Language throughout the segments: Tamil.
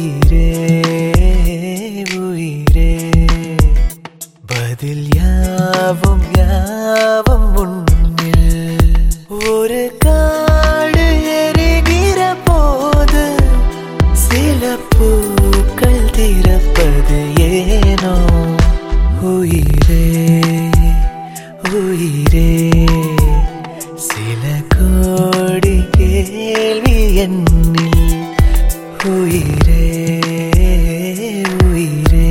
உயிரே உயிரே பதில் யாவும் யாவும் உன்னில் ஒரு காடு எரிகிற போது சில பூக்கள் திறப்பது ஏனோ உயிரே உயிரே சில கோடி கேள்வி என்னில் உயிரே உயிரே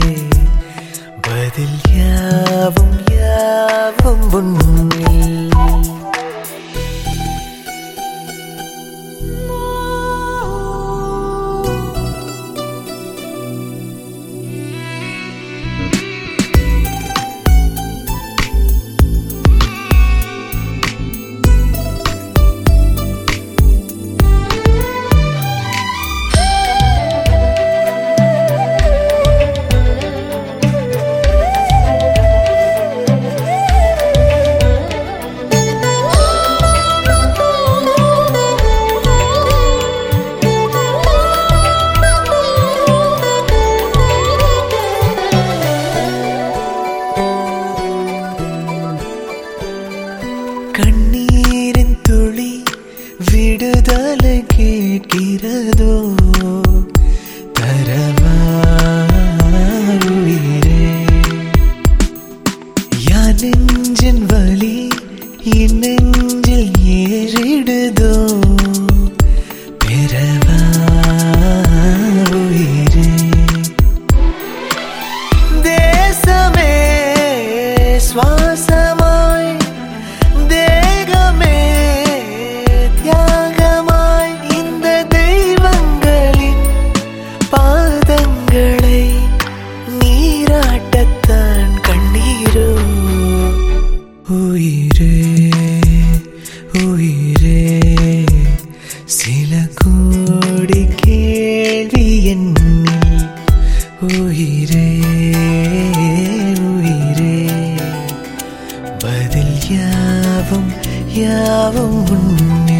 பதில் யாவும் யாவும் உன்னில் கண்ணீரின் துளி விடுதலை கேட்கிறதோ தரவா உயிரே யான் நெஞ்சின் வலி என் நெஞ்சில் ஏறிடுதோ பெறவா உயிரே தேசமே சுவாசமாய் தேகமே தியாகமாய் இந்த தெய்வங்களின் பாதங்களை நீராட்டத்தான் கண்ணீரோ உயிரே உயிரே சில கோடி கேள்வி என்னில் உயிரே உயிரே பதில் யாவும் யாவும் உன்னில்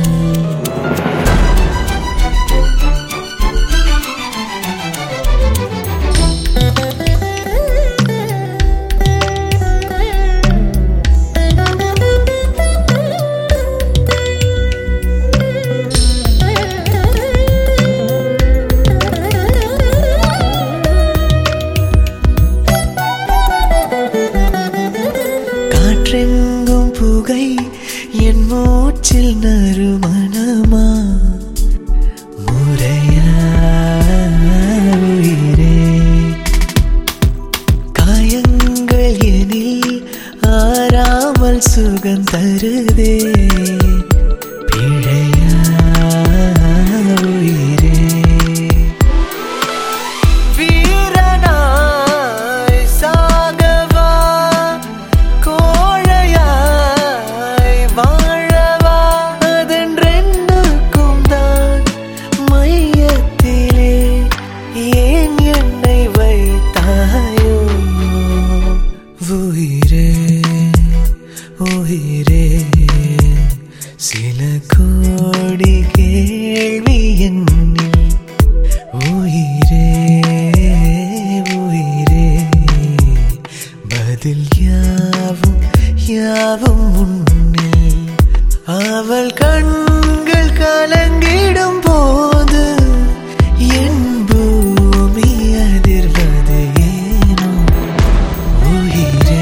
காற்றெங்கும் புகை என் மூச்சில் நறுமணமா முறையா உயிரே காயங்கள் எனில் ஆறாமல் சுகம் தருதே பிழையா உயிரே வீரனாய் சாகவா கோழையாய் வாழவா அதென்றென்றுக்கும் தான் மையத்திலே ஏன் என்னை வைத்தாயோ உயிரே உயிரே சில கோடி கேள்வி என்னில் உயிரே உயிரே பதில் யாவும் யாவும் உன்னில் அவள் கண்கள் கலங்கிடும் போது என் பூமி அதிர்வது ஏனோ உயிரே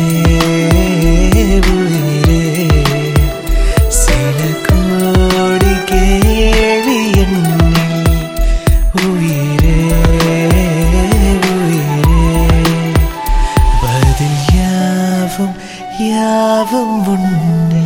உயிரே சில கோடி கேள்வி என்னில் உயிரே உயிரே பதில் யாவும் யாவும் உன்னில்